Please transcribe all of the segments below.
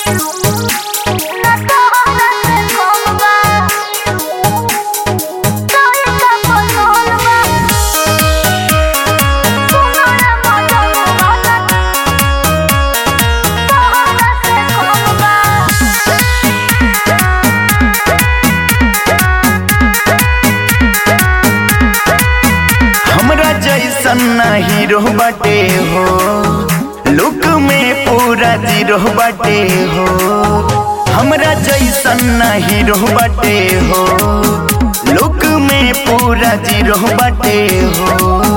सन्ना hero बाटे हो, look में पूरा जीरो बाटे हो। हमरा जैसन ना हीरो बाटे हो, लुक में पूरा जीरो बाटे हो।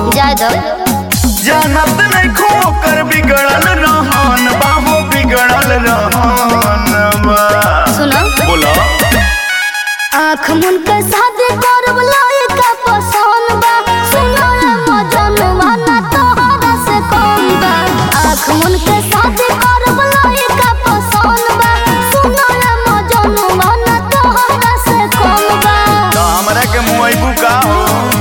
जानत नहीं खो कर बिगड़ल रहन बाहो, बिगड़ल रहन बा। सुनो बोलो आँख मुन के शादी करब लइका पसंद बा। सुनो रे मजनुआ ना तोहरा से कम बा। आँख मुन के शादी करब लइका पसंद बा। सुनो रे मजनुआ ना तोहरा से कम बा। तो हमरा के मुआइबू का हो।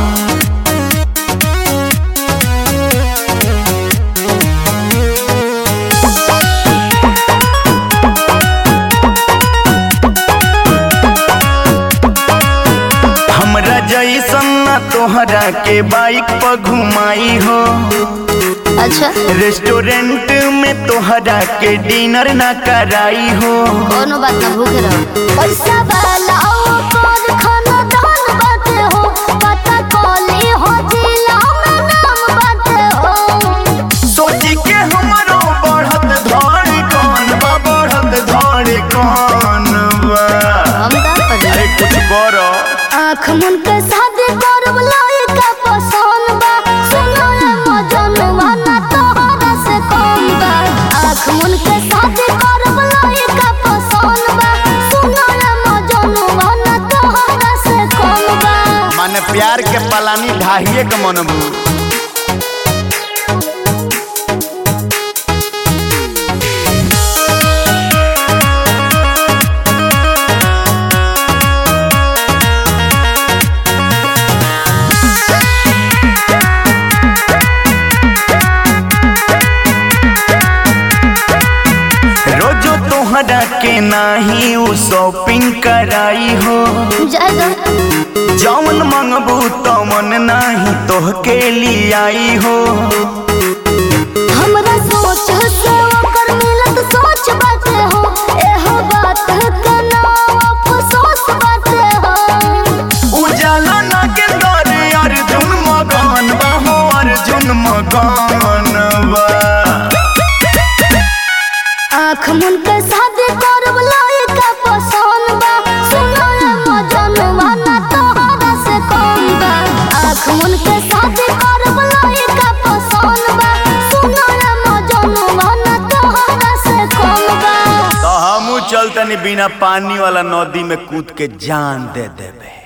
जैसन ना तोहरा के बाइक पर घुमाई हो, अच्छा रेस्टोरेंट में तोहरा के डिनर ना कराई हो। कोनो बात ना भूखे रहो। पैसा वाला और खाना दान बाटे हो, पता कोली हो जिला में नाम बाटे हो। सोची के हमरो बढ़त धड़ी कौन बा, बढ़त धड़ी कौन बा। हम का करी? अरे कुछ करो। आँख मुन के शादी करब लइका पसंद बा। सुनो रे मजनुआ ना तोहरा से कम बा। आँख मुन के शादी करब लइका पसंद बा। सुनो रे मजनुआ ना तोहरा से कम बा। माने प्यार के पलानी ढाहिए के मनबू। तोहरा के नाही उ शॉपिंग कराई हो, जौन मंगबू तमन नाही तोहके लियाई हो। हमरा सोच से ओकर मिलत सोच बाटे हो, एहो बात के ना अफसोस बाटे हो। उजाला ना के दरे अर्जुन मगन बा हो, अर्जुन मगन बा। आँख मुन के शादी करब लइका पसंद बा। सुनो रे मजनुआ ना तोहरा से कम बा। आँख मुन के शादी करब लइका पसंद बा। सुनो रे मजनुआ ना तोहरा से कम बा। तो हमू चलतनी बिना पानी वाला नदी में कूद के जान दे देबे।